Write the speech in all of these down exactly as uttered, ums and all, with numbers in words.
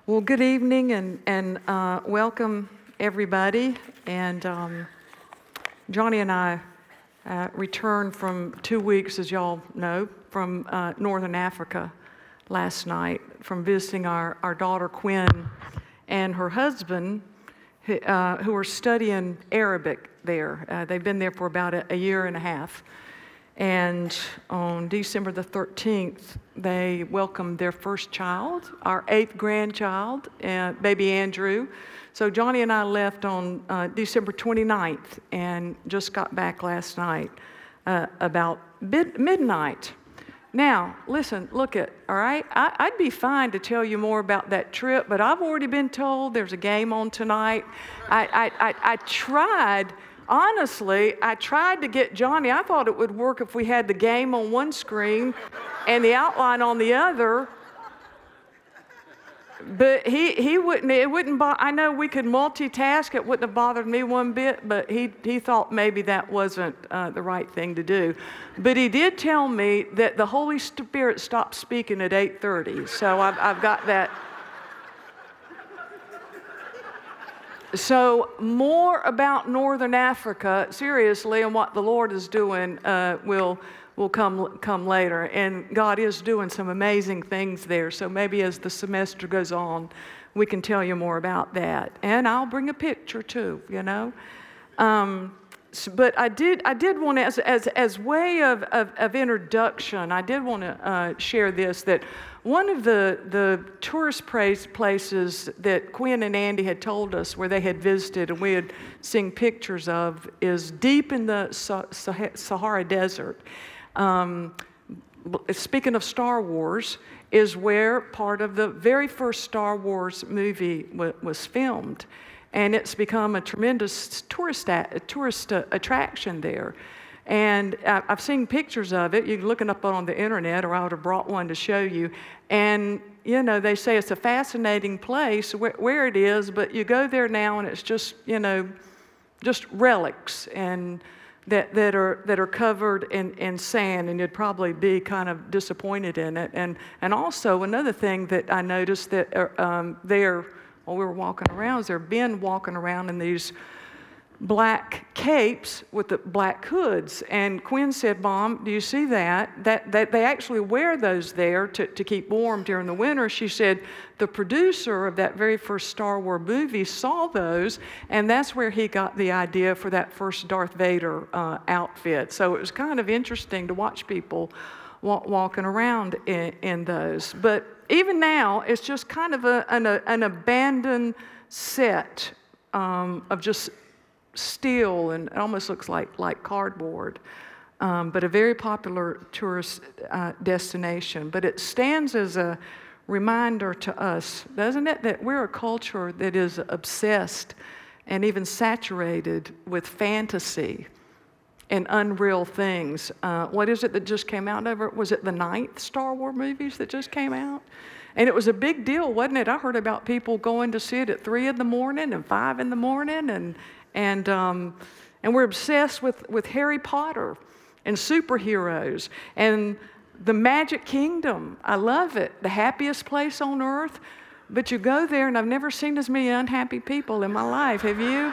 Well, good evening and, and uh, welcome everybody. And um, Johnny and I uh, returned from two weeks, as y'all know, from uh, Northern Africa last night, from visiting our, our daughter Quinn and her husband, who, uh, who are studying Arabic there. Uh, they've been there for about a, a year and a half. And on December the thirteenth, they welcomed their first child, our eighth grandchild, uh, baby Andrew. So Johnny and I left on uh, December twenty-ninth and just got back last night uh, about mid- midnight. Now, listen, look at, all right? I, I'd be fine to tell you more about that trip, but I've already been told there's a game on tonight. I, I, I, I tried... Honestly, I tried to get Johnny. I thought it would work if we had the game on one screen and the outline on the other. But he, he wouldn't, it wouldn't, bo- I know we could multitask. It wouldn't have bothered me one bit, but he, he thought maybe that wasn't uh, the right thing to do. But he did tell me that the Holy Spirit stopped speaking at eight thirty. So I've, I've got that. So more about Northern Africa, seriously, and what the Lord is doing uh, will will come come later. And God is doing some amazing things there. So maybe as the semester goes on, we can tell you more about that. And I'll bring a picture too, you know. Um, so, but I did I did want to, as as as way of of, of introduction, I did want to uh, share this, that one of the, the tourist places that Quinn and Andy had told us where they had visited and we had seen pictures of is deep in the Sahara Desert. Um, speaking of Star Wars, is where part of the very first Star Wars movie w- was filmed. And it's become a tremendous tourist, a- tourist uh, attraction there. And I've seen pictures of it. You can look it up on the internet, or I would have brought one to show you. And, you know, they say it's a fascinating place where, where it is, but you go there now and it's just, you know, just relics and that, that are that are covered in, in sand, and you'd probably be kind of disappointed in it. And and also another thing that I noticed that uh, um, there, while we were walking around, is there been walking around in these black capes with the black hoods. And Quinn said, Mom, do you see that? That, that they actually wear those there to, to keep warm during the winter. She said the producer of that very first Star Wars movie saw those, and that's where he got the idea for that first Darth Vader uh, outfit. So it was kind of interesting to watch people walk, walking around in, in those. But even now, it's just kind of a, an, a, an abandoned set um, of just steel, and it almost looks like, like cardboard, um, but a very popular tourist uh, destination. But it stands as a reminder to us, doesn't it, that we're a culture that is obsessed and even saturated with fantasy and unreal things. Uh, what is it that just came out of it? Was it the ninth Star Wars movies that just came out? And it was a big deal, wasn't it? I heard about people going to see it at three in the morning and five in the morning, and And um, and we're obsessed with, with Harry Potter and superheroes and the Magic Kingdom. I love it, the happiest place on earth. But you go there, and I've never seen as many unhappy people in my life. Have you?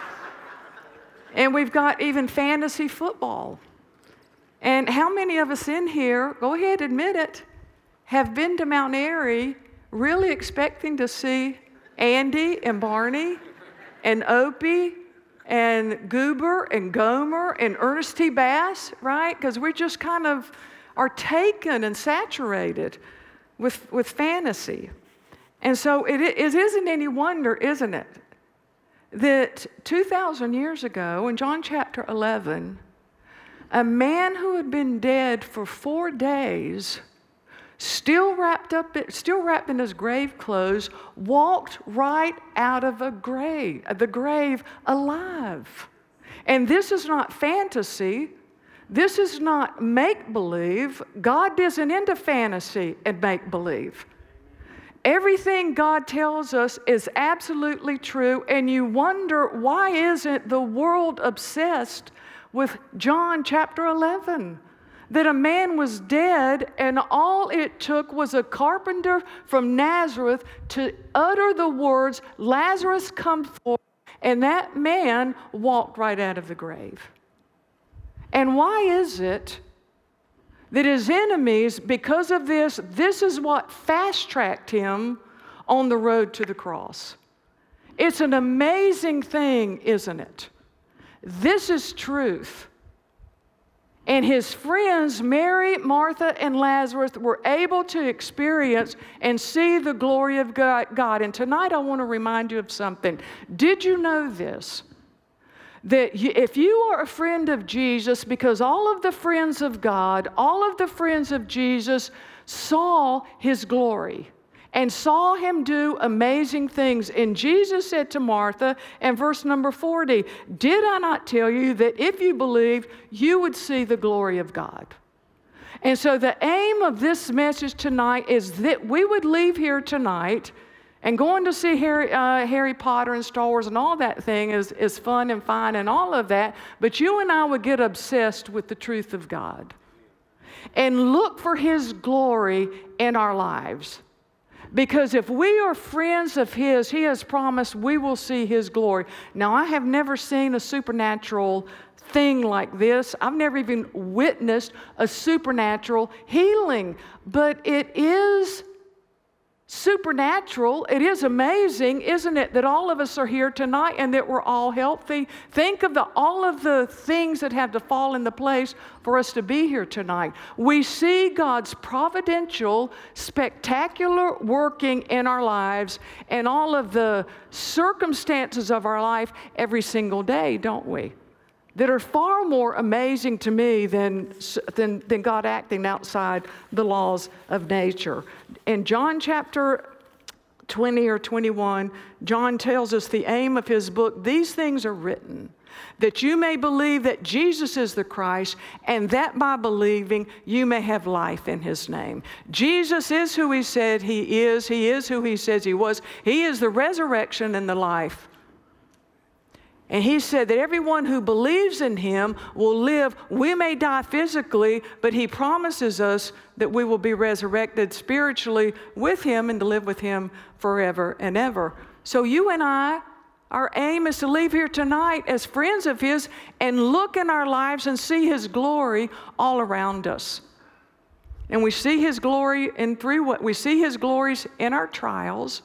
And we've got even fantasy football. And how many of us in here, go ahead, admit it, have been to Mount Airy really expecting to see Andy and Barney and Opie and Goober and Gomer and Ernest T. Bass, right? Because we just kind of are taken and saturated with, with fantasy. And so it, it isn't any wonder, isn't it, that two thousand years ago in John chapter eleven, a man who had been dead for four days, still wrapped up, still wrapped in his grave clothes, walked right out of a grave, the grave alive. And this is not fantasy. This is not make-believe. God isn't into fantasy and make-believe. Everything God tells us is absolutely true, and you wonder, why isn't the world obsessed with John chapter eleven? that a man was dead, and all it took was a carpenter from Nazareth to utter the words, Lazarus, come forth, and that man walked right out of the grave. And why is it that his enemies, because of this, this is what fast-tracked him on the road to the cross? It's an amazing thing, isn't it? This is truth. And his friends, Mary, Martha, and Lazarus, were able to experience and see the glory of God. And tonight I want to remind you of something. Did you know this? That you, if you are a friend of Jesus, because all of the friends of God, all of the friends of Jesus saw his glory and saw him do amazing things. And Jesus said to Martha in verse number forty, did I not tell you that if you believed, you would see the glory of God? And so the aim of this message tonight is that we would leave here tonight, and going to see Harry, uh, Harry Potter and Star Wars and all that thing is, is fun and fine and all of that, but you and I would get obsessed with the truth of God and look for his glory in our lives. Because if we are friends of his, he has promised we will see his glory. Now, I have never seen a supernatural thing like this. I've never even witnessed a supernatural healing. But it is supernatural. It is amazing, isn't it, that all of us are here tonight and that we're all healthy? Think of the, all of the things that have to fall into place for us to be here tonight. We see God's providential, spectacular working in our lives and all of the circumstances of our life every single day, don't we? That are far more amazing to me than, than, than God acting outside the laws of nature. In John chapter twenty or twenty-one, John tells us the aim of his book, these things are written, that you may believe that Jesus is the Christ, and that by believing you may have life in his name. Jesus is who he said he is. He is who he says he was. He is the resurrection and the life. And he said that everyone who believes in him will live. We may die physically, but he promises us that we will be resurrected spiritually with him and to live with him forever and ever. So you and I, our aim is to leave here tonight as friends of his and look in our lives and see his glory all around us. And we see his glory in three ways. We see his glories in our trials.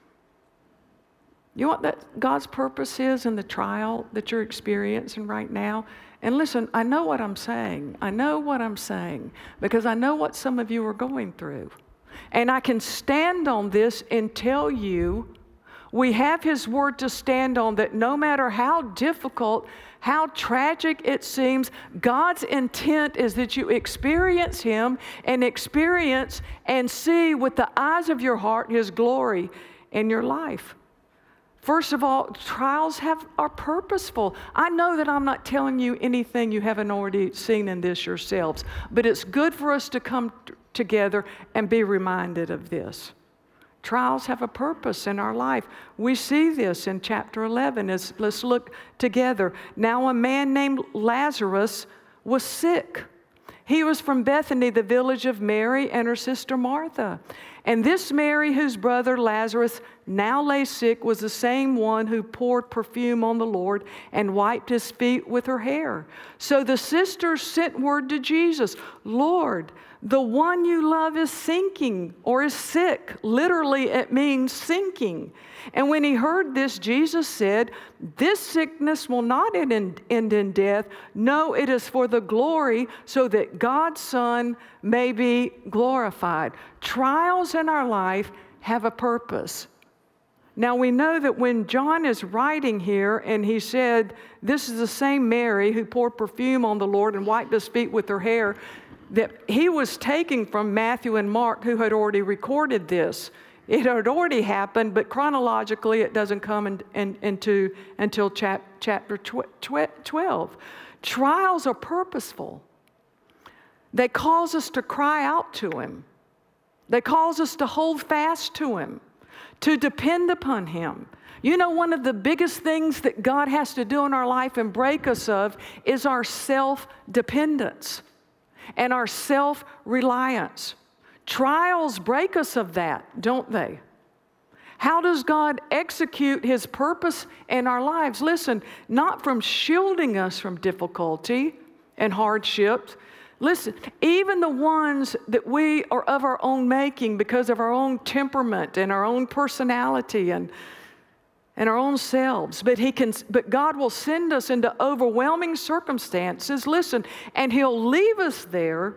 You know what that God's purpose is in the trial that you're experiencing right now? And listen, I know what I'm saying. I know what I'm saying because I know what some of you are going through. And I can stand on this and tell you we have his word to stand on, that no matter how difficult, how tragic it seems, God's intent is that you experience him and experience and see with the eyes of your heart his glory in your life. First of all, trials have, are purposeful. I know that I'm not telling you anything you haven't already seen in this yourselves, but it's good for us to come t- together and be reminded of this. Trials have a purpose in our life. We see this in chapter eleven. As, let's look together. Now a man named Lazarus was sick. He was from Bethany, the village of Mary and her sister Martha. And this Mary, whose brother Lazarus now lay sick, was the same one who poured perfume on the Lord and wiped his feet with her hair. So the sisters sent word to Jesus, Lord, the one you love is sinking or is sick. Literally, it means sinking. And when he heard this, Jesus said, this sickness will not end in, end in death. No, it is for the glory, so that God's Son may be glorified. Trials in our life have a purpose. Now, we know that when John is writing here and he said, this is the same Mary who poured perfume on the Lord and wiped his feet with her hair, that he was taking from Matthew and Mark, who had already recorded this. It had already happened, but chronologically it doesn't come in, in, into until chap, chapter twelve. Trials are purposeful. They cause us to cry out to him. They cause us to hold fast to him, to depend upon him. You know, one of the biggest things that God has to do in our life and break us of is our self-dependence. and our self-reliance. Trials break us of that, don't they? How does God execute His purpose in our lives? Listen, not from shielding us from difficulty and hardships. Listen, even the ones that we are of our own making because of our own temperament and our own personality and, and our own selves. But He can, but God will send us into overwhelming circumstances, listen, and He'll leave us there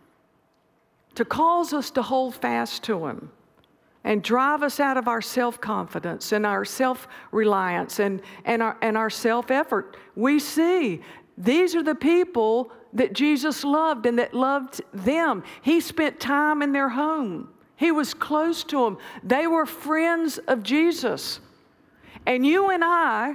to cause us to hold fast to Him and drive us out of our self-confidence and our self-reliance and, and our, and our self-effort. We see these are the people that Jesus loved and that loved them. He spent time in their home. He was close to them. They were friends of Jesus. And you and I,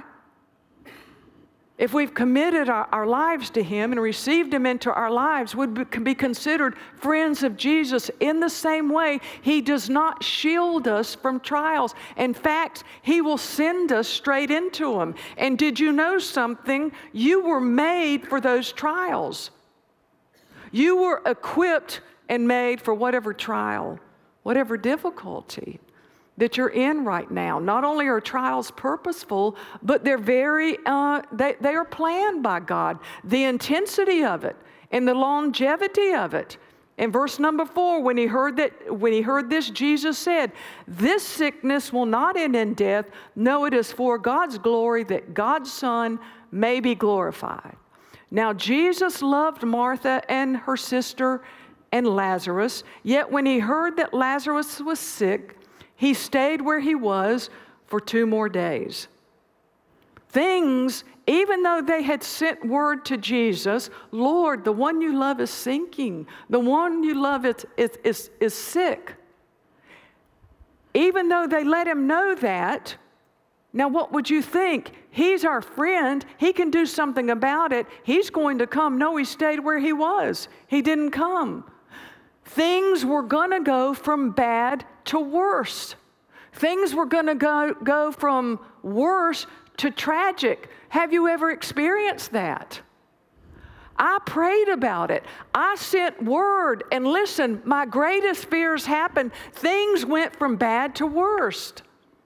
if we've committed our, our lives to Him and received Him into our lives, would be, be considered friends of Jesus in the same way. He does not shield us from trials. In fact, He will send us straight into them. And did you know something? You were made for those trials. You were equipped and made for whatever trial, whatever difficulty that you're in right now. Not only are trials purposeful, but they're very, uh, they, they are planned by God. The intensity of it and the longevity of it. In verse number four, when he heard that, when he heard this, Jesus said, "This sickness will not end in death. No, it is for God's glory, that God's Son may be glorified." Now, Jesus loved Martha and her sister and Lazarus. Yet when He heard that Lazarus was sick, He stayed where He was for two more days. Things, even though they had sent word to Jesus, "Lord, the one you love is sinking. The one you love is, is, is, is sick." Even though they let Him know that, now what would you think? He's our friend. He can do something about it. He's going to come. No, He stayed where He was. He didn't come. Things were going to go from bad to worse. Things were going to go, go from worse to tragic. Have you ever experienced that? I prayed about it. I sent word, and listen, my greatest fears happened. Things went from bad to worst.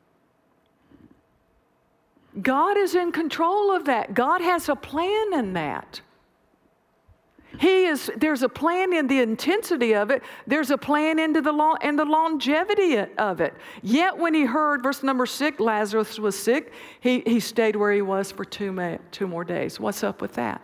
God is in control of that. God has a plan in that. He is, there's a plan in the intensity of it. There's a plan into the long, and the longevity of it. Yet when He heard, verse number six, Lazarus was sick, he, he stayed where he was for two, ma- two more days. What's up with that?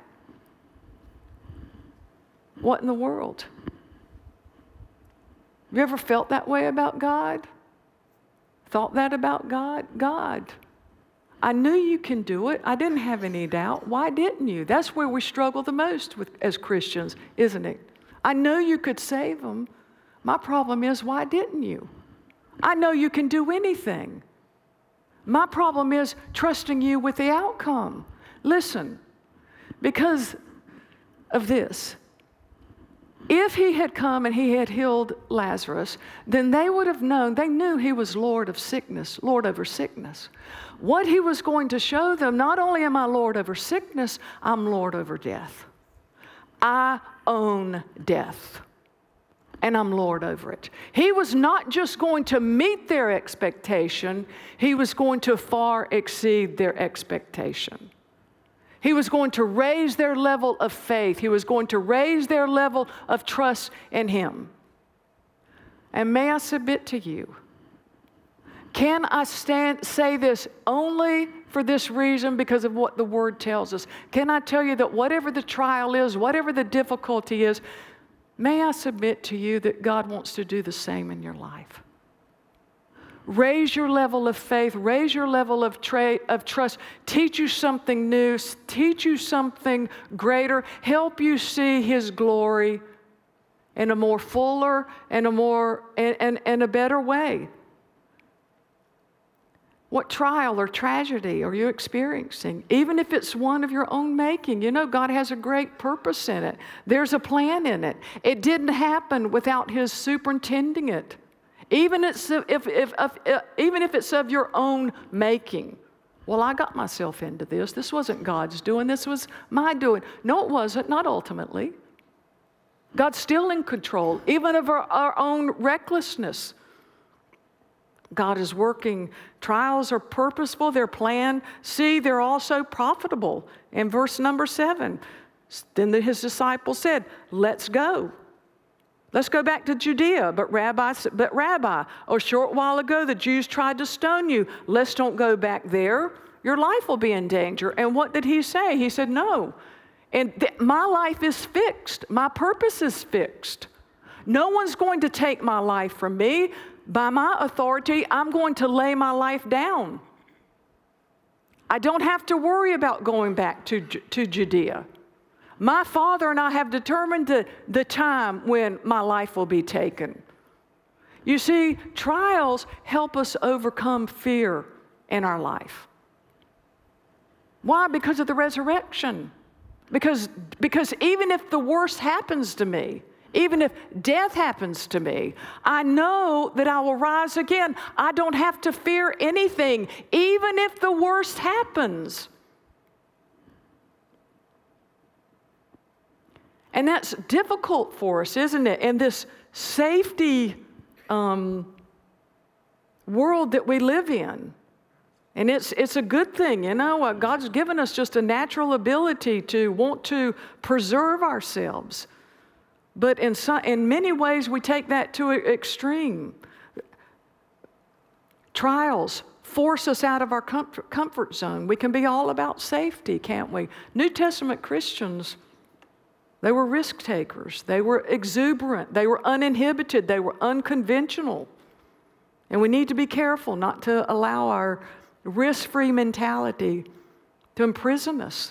What in the world? Have you ever felt that way about God? Thought that about God? God, I knew you can do it. I didn't have any doubt. Why didn't you? That's where we struggle the most with as Christians, isn't it? I know you could save them. My problem is, why didn't you? I know you can do anything. My problem is trusting you with the outcome. Listen, because of this, if He had come and He had healed Lazarus, then they would have known, they knew He was Lord of sickness, Lord over sickness. What He was going to show them, not only am I Lord over sickness, I'm Lord over death. I own death, and I'm Lord over it. He was not just going to meet their expectation, He was going to far exceed their expectation. He was going to raise their level of faith. He was going to raise their level of trust in Him. And may I submit to you, can I stand, say this only for this reason, because of what the Word tells us? Can I tell you that whatever the trial is, whatever the difficulty is, may I submit to you that God wants to do the same in your life? Raise your level of faith, raise your level of, tra- of trust, teach you something new, teach you something greater, help you see His glory in a more fuller and a more and, and, and a better way. What trial or tragedy are you experiencing? Even if it's one of your own making, you know God has a great purpose in it. There's a plan in it. It didn't happen without His superintending it. Even if, if, if, if, even if it's of your own making. Well, I got myself into this. This wasn't God's doing. This was my doing. No, it wasn't. Not ultimately. God's still in control, even of our, our own recklessness. God is working. Trials are purposeful, they're planned. See, they're also profitable. In verse number seven, then his disciples said, let's go. Let's go back to Judea. But Rabbi, but Rabbi, a short while ago the Jews tried to stone you. Let's don't go back there. Your life will be in danger. And what did he say? He said, no. And th- my life is fixed. My purpose is fixed. No one's going to take my life from me. By my authority, I'm going to lay my life down. I don't have to worry about going back to, to Judea. My Father and I have determined the, the time when my life will be taken. You see, trials help us overcome fear in our life. Why? Because of the resurrection. Because, because even if the worst happens to me, even if death happens to me, I know that I will rise again. I don't have to fear anything, even if the worst happens. And that's difficult for us, isn't it? In this safety um, world that we live in. And it's it's a good thing, you know. Uh, God's given us just a natural ability to want to preserve ourselves. But in some, in many ways, we take that to an extreme. Trials force us out of our comfort, comfort zone. We can be all about safety, can't we? New Testament Christians, they were risk takers. They were exuberant. They were uninhibited. They were unconventional. And we need to be careful not to allow our risk-free mentality to imprison us.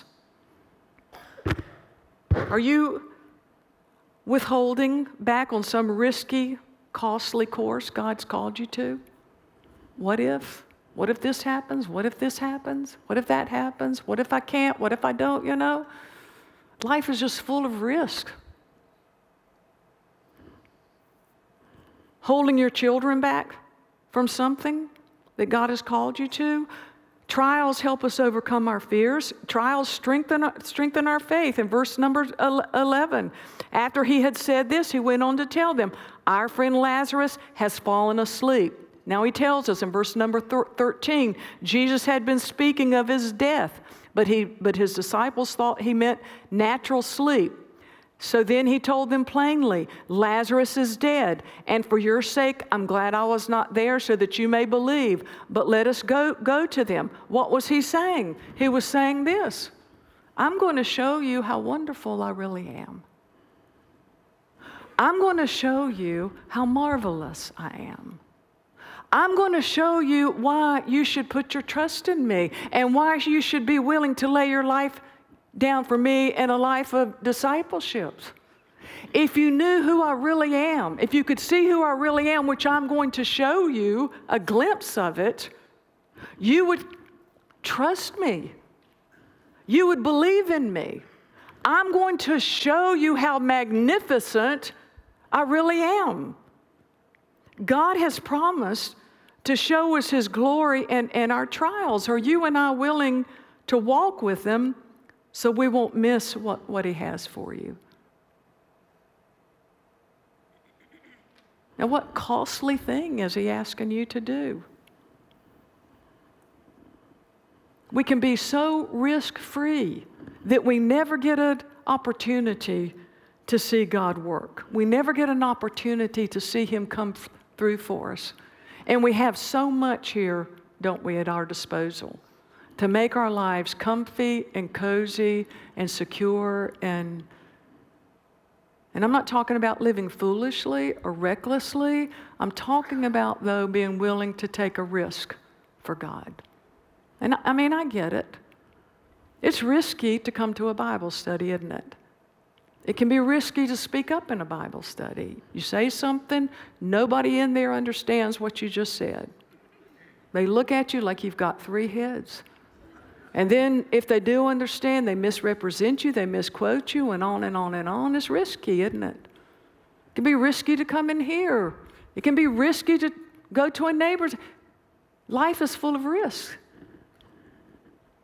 Are you withholding back on some risky, costly course God's called you to? What if? What if this happens? What if this happens? What if that happens? What if I can't? What if I don't, you know? Life is just full of risk. Holding your children back from something that God has called you to. Trials help us overcome our fears. Trials strengthen, strengthen our faith. In verse number eleven, after he had said this, he went on to tell them, our friend Lazarus has fallen asleep. Now he tells us in verse number thirteen, Jesus had been speaking of his death, but he, but his disciples thought he meant natural sleep. So then he told them plainly, Lazarus is dead, and for your sake I'm glad I was not there so that you may believe, but let us go, go to them. What was he saying? He was saying this, I'm going to show you how wonderful I really am. I'm going to show you how marvelous I am. I'm going to show you why you should put your trust in me and why you should be willing to lay your life down for me in a life of discipleship. If you knew who I really am, if you could see who I really am, which I'm going to show you a glimpse of it, you would trust me. You would believe in me. I'm going to show you how magnificent I really am. God has promised to show us His glory in, in our trials. Are you and I willing to walk with Him so we won't miss what, what He has for you? Now, what costly thing is He asking you to do? We can be so risk-free that we never get an opportunity to see God work. We never get an opportunity to see Him come through for us. And we have so much here, don't we, at our disposal to make our lives comfy and cozy and secure. And, and I'm not talking about living foolishly or recklessly. I'm talking about, though, being willing to take a risk for God. And I mean, I get it. It's risky to come to a Bible study, isn't it? It can be risky to speak up in a Bible study. You say something, nobody in there understands what you just said. They look at you like you've got three heads. And then if they do understand, they misrepresent you, they misquote you, and on and on and on. It's risky, isn't it? It can be risky to come in here. It can be risky to go to a neighbor's. Life is full of risk.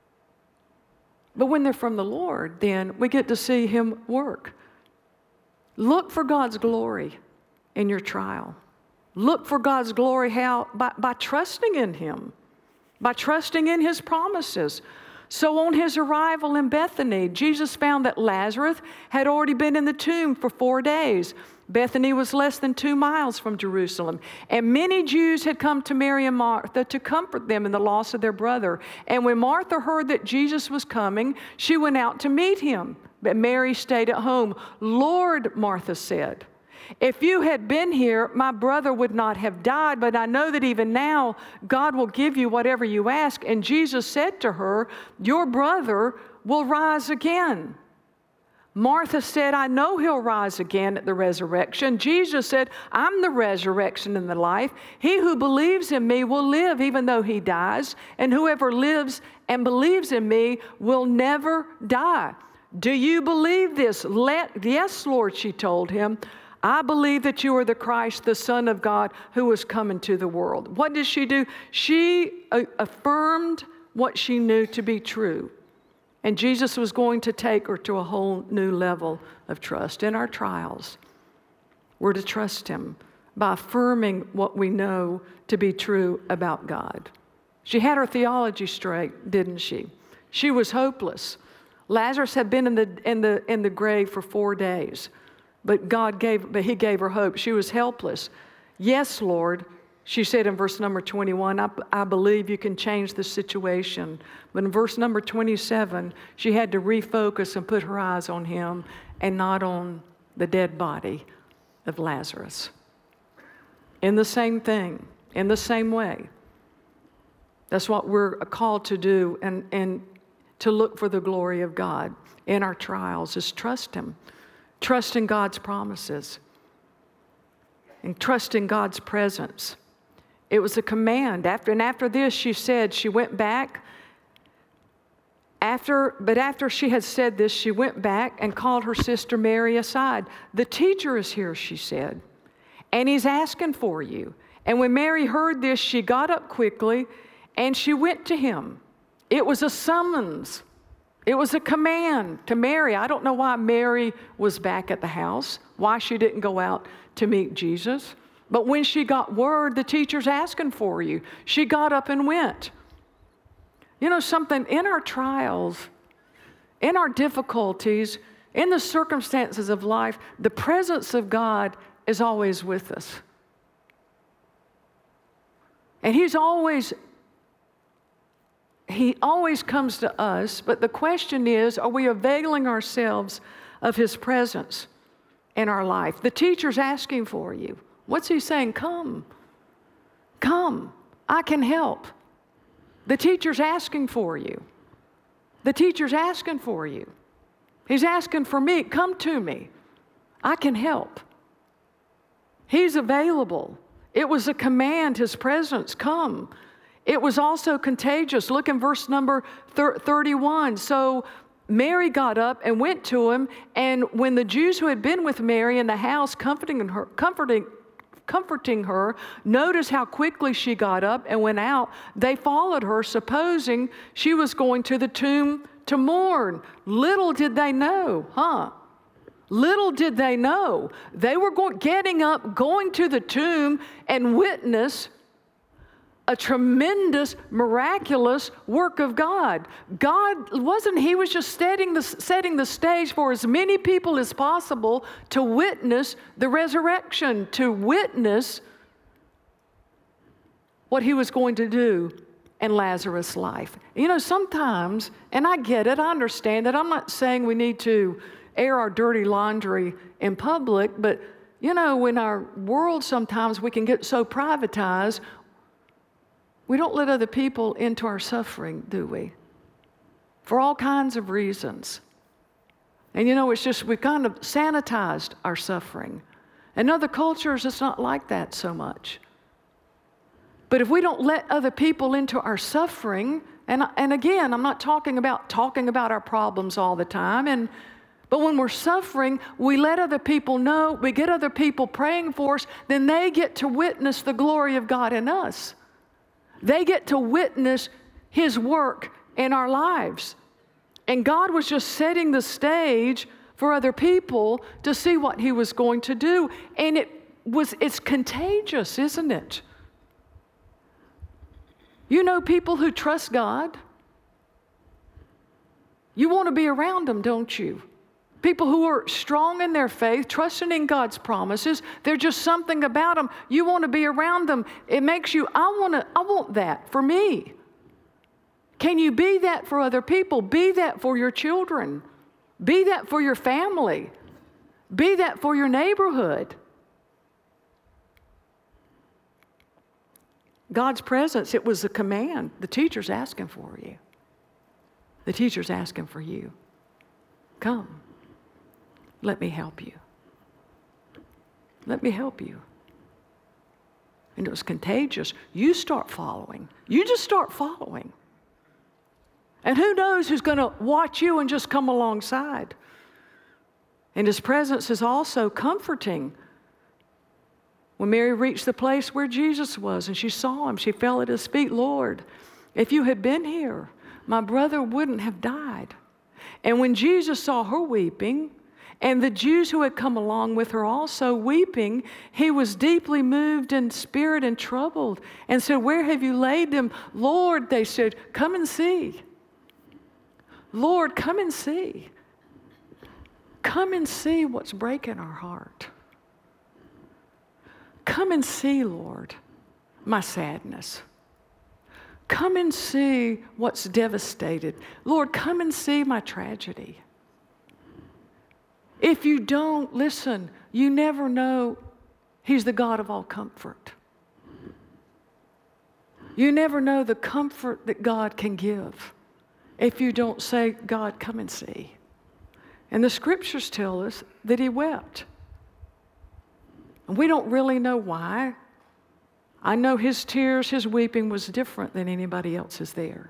But when they're from the Lord, then we get to see Him work. Look for God's glory in your trial. Look for God's glory how? By, by trusting in Him, by trusting in His promises. So on His arrival in Bethany, Jesus found that Lazarus had already been in the tomb for four days. Bethany was less than two miles from Jerusalem. And many Jews had come to Mary and Martha to comfort them in the loss of their brother. And when Martha heard that Jesus was coming, she went out to meet Him. But Mary stayed at home. Lord, Martha said, if you had been here, my brother would not have died, but I know that even now God will give you whatever you ask. And Jesus said to her, your brother will rise again. Martha said, I know he'll rise again at the resurrection. Jesus said, I'm the resurrection and the life. He who believes in me will live even though he dies, and whoever lives and believes in me will never die. Do you believe this? Let, yes, Lord, she told him. I believe that you are the Christ, the Son of God, who has come into the world. What did she do? She uh, affirmed what she knew to be true. And Jesus was going to take her to a whole new level of trust. In our trials, we're to trust Him by affirming what we know to be true about God. She had her theology straight, didn't she? She was hopeless. Lazarus had been in the, in the, in the grave for four days. But God gave, but He gave her hope. She was helpless. Yes, Lord, she said in verse number twenty-one, I, I believe you can change the situation. But in verse number twenty-seven, she had to refocus and put her eyes on Him and not on the dead body of Lazarus. In the same thing, in the same way. That's what we're called to do, and, and to look for the glory of God in our trials, is trust Him. Trust in God's promises and trust in God's presence. It was a command. After, and after this, she said, she went back. After, but after she had said this, she went back and called her sister Mary aside. The teacher is here, she said, and he's asking for you. And when Mary heard this, she got up quickly and she went to him. It was a summons. It was a command to Mary. I don't know why Mary was back at the house, why she didn't go out to meet Jesus. But when she got word, the teacher's asking for you, she got up and went. You know something, in our trials, in our difficulties, in the circumstances of life, the presence of God is always with us. And He's always He always comes to us, but the question is, are we availing ourselves of His presence in our life? The teacher's asking for you. What's He saying? Come. Come. I can help. The teacher's asking for you. The teacher's asking for you. He's asking for me. Come to me. I can help. He's available. It was a command, His presence. Come. It was also contagious. Look in verse number thirty-one. So Mary got up and went to him, and when the Jews who had been with Mary in the house comforting her, comforting, comforting her, noticed how quickly she got up and went out, they followed her, supposing she was going to the tomb to mourn. Little did they know, huh? Little did they know. They were going, getting up, going to the tomb and witness a tremendous, miraculous work of God. God wasn't, He was just setting the, setting the stage for as many people as possible to witness the resurrection, to witness what He was going to do in Lazarus' life. You know, sometimes, and I get it, I understand that. I'm not saying we need to air our dirty laundry in public, but, you know, in our world sometimes we can get so privatized, we don't let other people into our suffering, do we? For all kinds of reasons. And you know, it's just, we've kind of sanitized our suffering. In other cultures, it's not like that so much. But if we don't let other people into our suffering, and, and again, I'm not talking about talking about our problems all the time, and but when we're suffering, we let other people know, we get other people praying for us, then they get to witness the glory of God in us. They get to witness His work in our lives. And God was just setting the stage for other people to see what he was going to do. And it was, it's contagious, isn't it? You know people who trust God? You want to be around them, don't you? People who are strong in their faith, trusting in God's promises. There's just something about them. You want to be around them. It makes you, I want to, I want that for me. Can you be that for other people? Be that for your children. Be that for your family. Be that for your neighborhood. God's presence, it was a command. The teacher's asking for you. The teacher's asking for you. Come. Let me help you. Let me help you. And it was contagious. You start following. You just start following. And who knows who's going to watch you and just come alongside. And his presence is also comforting. When Mary reached the place where Jesus was and she saw him, she fell at his feet. Lord, if you had been here, my brother wouldn't have died. And when Jesus saw her weeping, and the Jews who had come along with her also weeping, he was deeply moved in spirit and troubled, and said, where have you laid them? Lord, they said, come and see. Lord, come and see. Come and see what's breaking our heart. Come and see, Lord, my sadness. Come and see what's devastated. Lord, come and see my tragedy. If you don't, listen, you never know he's the God of all comfort. You never know the comfort that God can give if you don't say, God, come and see. And the scriptures tell us that he wept. And we don't really know why. I know his tears, his weeping was different than anybody else's there.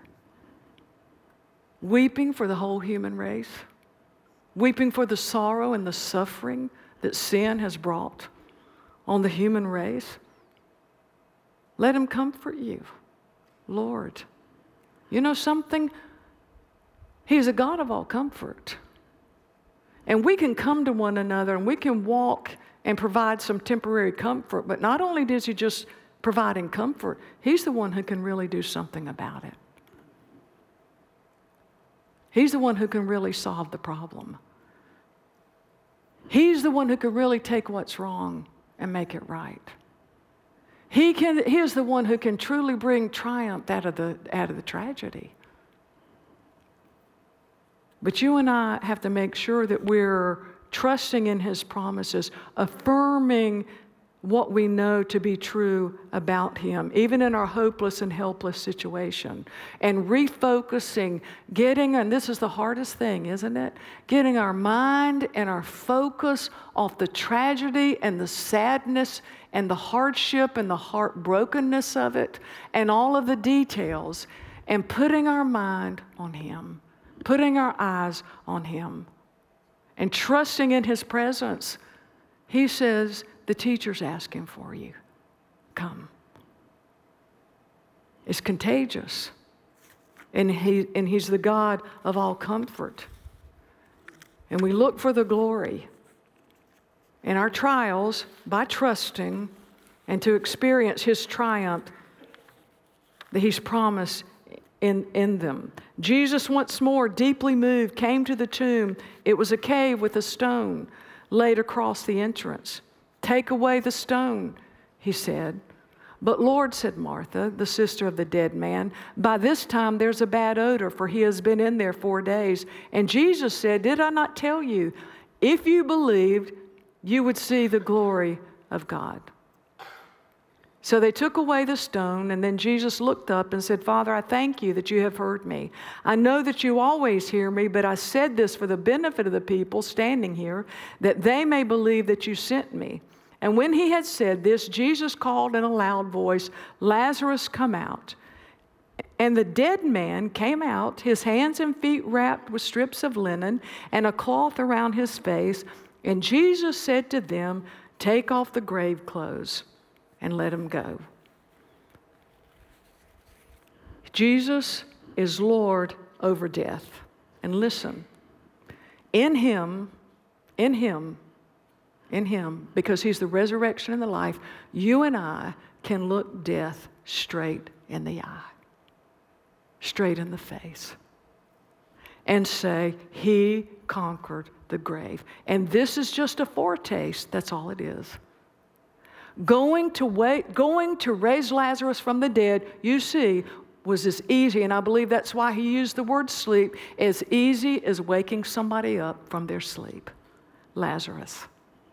Weeping for the whole human race. Weeping for the sorrow and the suffering that sin has brought on the human race. Let him comfort you, Lord. You know something? He's a God of all comfort. And we can come to one another and we can walk and provide some temporary comfort. But not only does he just provide in comfort, he's the one who can really do something about it. He's the one who can really solve the problem. He's the one who can really take what's wrong and make it right. He can, he is the one who can truly bring triumph out of the, out of the tragedy. But you and I have to make sure that we're trusting in his promises, affirming what we know to be true about him, even in our hopeless and helpless situation, and refocusing, getting, and this is the hardest thing, isn't it? Getting our mind and our focus off the tragedy and the sadness and the hardship and the heartbrokenness of it and all of the details, and putting our mind on him, putting our eyes on him, and trusting in his presence. He says, the teacher's asking for you. Come. It's contagious. And, he, and he's the God of all comfort. And we look for the glory in our trials by trusting and to experience his triumph that he's promised in, in them. Jesus, once more, deeply moved, came to the tomb. It was a cave with a stone laid across the entrance. Take away the stone, he said. But Lord, said Martha, the sister of the dead man, by this time there's a bad odor, for he has been in there four days. And Jesus said, did I not tell you, if you believed, you would see the glory of God? So they took away the stone, and then Jesus looked up and said, Father, I thank you that you have heard me. I know that you always hear me, but I said this for the benefit of the people standing here, that they may believe that you sent me. And when he had said this, Jesus called in a loud voice, Lazarus, come out. And the dead man came out, his hands and feet wrapped with strips of linen and a cloth around his face. And Jesus said to them, take off the grave clothes and let him go. Jesus is Lord over death. And listen, in him in Him, in Him, because He's the resurrection and the life, you and I can look death straight in the eye, straight in the face, and say, He conquered the grave. And this is just a foretaste. That's all it is. Going to wait, going to raise Lazarus from the dead, you see, was as easy, and I believe that's why He used the word sleep, as easy as waking somebody up from their sleep. Lazarus,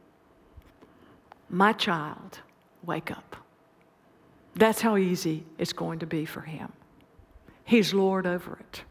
my child, wake up. That's how easy it's going to be for Him. He's Lord over it.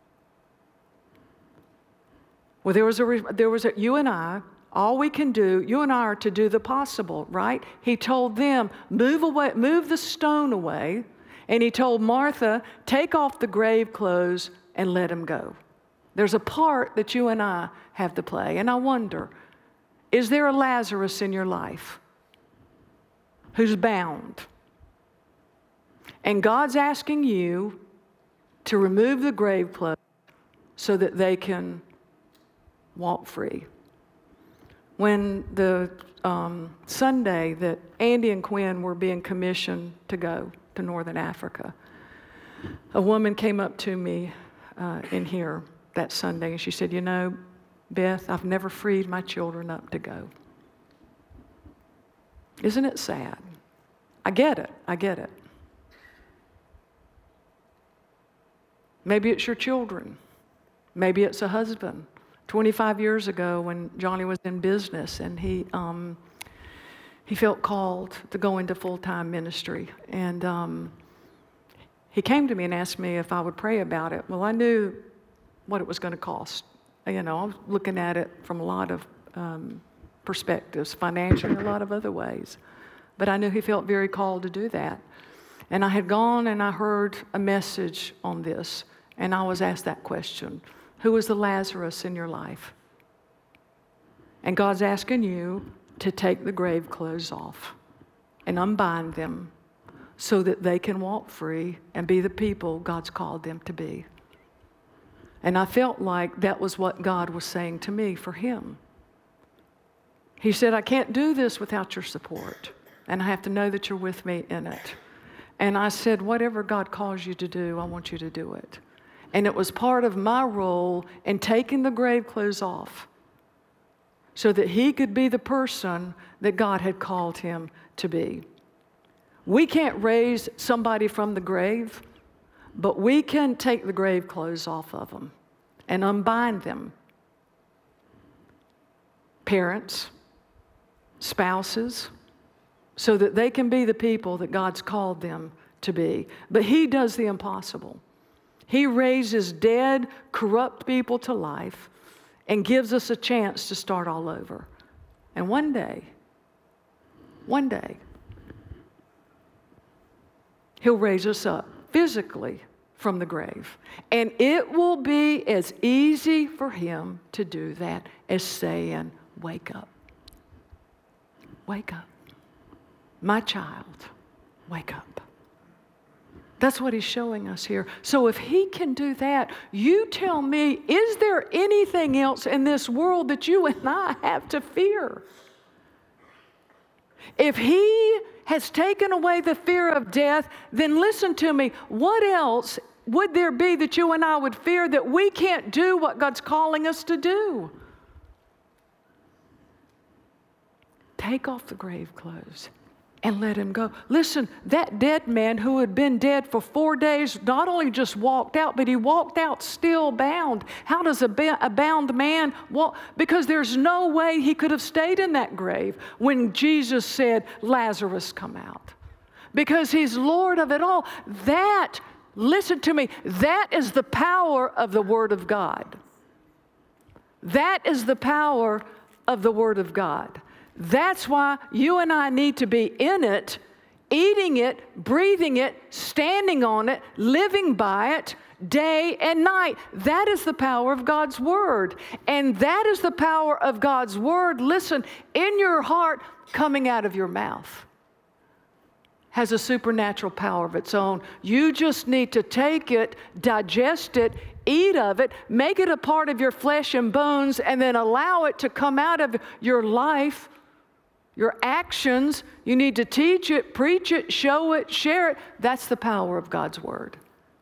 Well, there was a, there was a, you and I, all we can do, you and I are to do the possible, right? He told them, move away, move the stone away. And He told Martha, take off the grave clothes and let him go. There's a part that you and I have to play. And I wonder, is there a Lazarus in your life who's bound? And God's asking you to remove the grave clothes so that they can walk free. When the um, Sunday that Andy and Quinn were being commissioned to go to Northern Africa, a woman came up to me uh, in here that Sunday, and she said, you know, Beth, I've never freed my children up to go. Isn't it sad? I get it. I get it. Maybe it's your children. Maybe it's a husband. twenty-five years ago when Johnny was in business and he um, he felt called to go into full-time ministry. And um, he came to me and asked me if I would pray about it. Well, I knew what it was going to cost. You know, I was looking at it from a lot of um, perspectives, financially, a lot of other ways. But I knew he felt very called to do that. And I had gone and I heard a message on this, and I was asked that question. Who is the Lazarus in your life? And God's asking you to take the grave clothes off and unbind them so that they can walk free and be the people God's called them to be. And I felt like that was what God was saying to me for him. He said, I can't do this without your support, and I have to know that you're with me in it. And I said, whatever God calls you to do, I want you to do it. And it was part of my role in taking the grave clothes off so that he could be the person that God had called him to be. We can't raise somebody from the grave, but we can take the grave clothes off of them and unbind them. Parents, spouses, so that they can be the people that God's called them to be. But he does the impossible. He raises dead, corrupt people to life and gives us a chance to start all over. And one day, one day, he'll raise us up physically from the grave. And it will be as easy for him to do that as saying, wake up. Wake up. My child, wake up. That's what he's showing us here. So if he can do that, you tell me, is there anything else in this world that you and I have to fear? If he has taken away the fear of death, then listen to me, what else would there be that you and I would fear that we can't do what God's calling us to do? Take off the grave clothes and let him go. Listen, that dead man who had been dead for four days not only just walked out, but he walked out still bound. How does a, ba- a bound man walk? Because there's no way he could have stayed in that grave when Jesus said, Lazarus, come out. Because he's Lord of it all. That, listen to me, that is the power of the Word of God. That is the power of the Word of God. That's why you and I need to be in it, eating it, breathing it, standing on it, living by it, day and night. That is the power of God's Word. And that is the power of God's Word, listen, in your heart, coming out of your mouth. has a supernatural power of its own. You just need to take it, digest it, eat of it, make it a part of your flesh and bones, and then allow it to come out of your life, your actions. You need to teach it, preach it, show it, share it. That's the power of God's Word.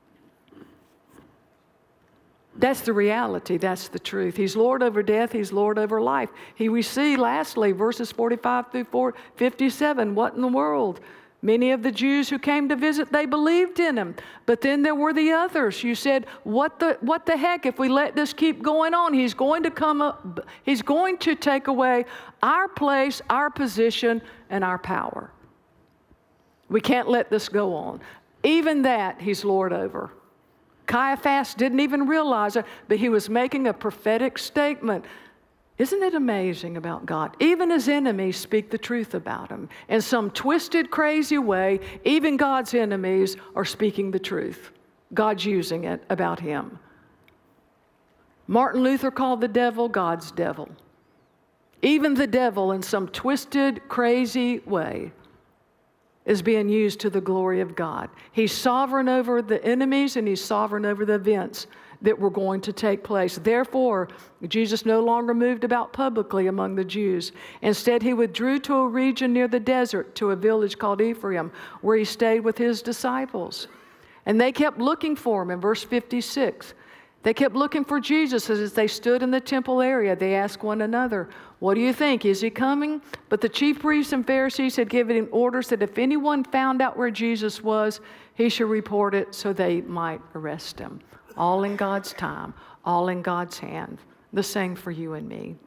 That's the reality. That's the truth. He's Lord over death. He's Lord over life. He, we see, lastly, verses forty-five through fifty-seven, what in the world? Many of the Jews who came to visit, they believed in him. But then there were the others. You said, what the, what the heck if we let this keep going on? He's going to come up, he's going to take away our place, our position, and our power. We can't let this go on. Even that, he's Lord over. Caiaphas didn't even realize it, but he was making a prophetic statement. Isn't it amazing about God? Even his enemies speak the truth about him. In some twisted, crazy way, even God's enemies are speaking the truth. God's using it about him. Martin Luther called the devil God's devil. Even the devil, in some twisted, crazy way, is being used to the glory of God. He's sovereign over the enemies, and he's sovereign over the events that were going to take place. Therefore, Jesus no longer moved about publicly among the Jews. Instead, he withdrew to a region near the desert, to a village called Ephraim, where he stayed with his disciples. And they kept looking for him in verse fifty-six. They kept looking for Jesus as they stood in the temple area. They asked one another, what do you think? Is he coming? But the chief priests and Pharisees had given him orders that if anyone found out where Jesus was, he should report it so they might arrest him. All in God's time, all in God's hand. The same for you and me.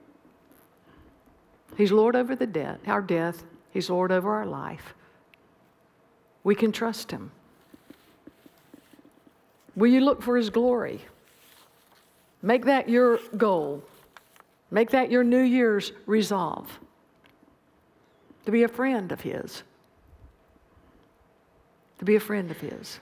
He's Lord over the death, our death. He's Lord over our life. We can trust him. Will you look for his glory? Make that your goal. Make that your New Year's resolve. To be a friend of his. To be a friend of his.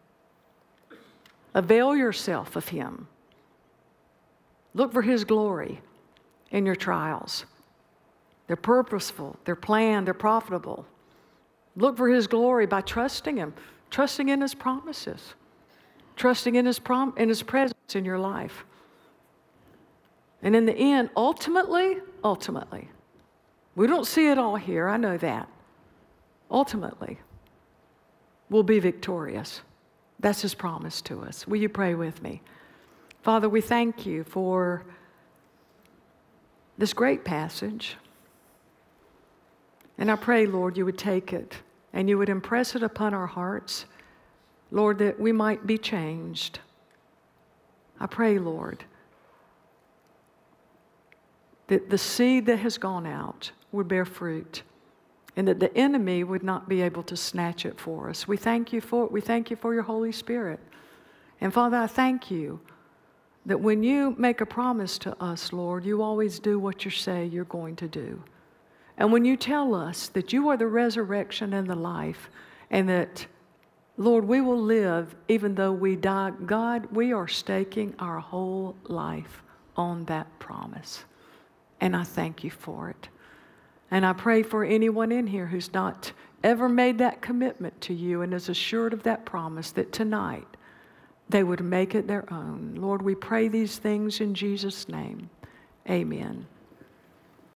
Avail yourself of him. Look for his glory in your trials. They're purposeful, they're planned, they're profitable. Look for his glory by trusting him, trusting in his promises, trusting in his prom- in his presence in your life. And in the end, ultimately, ultimately, we don't see it all here, I know that. Ultimately, we'll be victorious. That's his promise to us. Will you pray with me? Father, we thank you for this great passage. And I pray, Lord, you would take it and you would impress it upon our hearts, Lord, that we might be changed. I pray, Lord, that the seed that has gone out would bear fruit, and that the enemy would not be able to snatch it for us. We thank you for it. We thank you for your Holy Spirit. And Father, I thank you that when you make a promise to us, Lord, you always do what you say you're going to do. And when you tell us that you are the resurrection and the life, and that, Lord, we will live even though we die, God, we are staking our whole life on that promise. And I thank you for it. And I pray for anyone in here who's not ever made that commitment to you and is assured of that promise, that tonight they would make it their own. Lord, we pray these things in Jesus' name. Amen.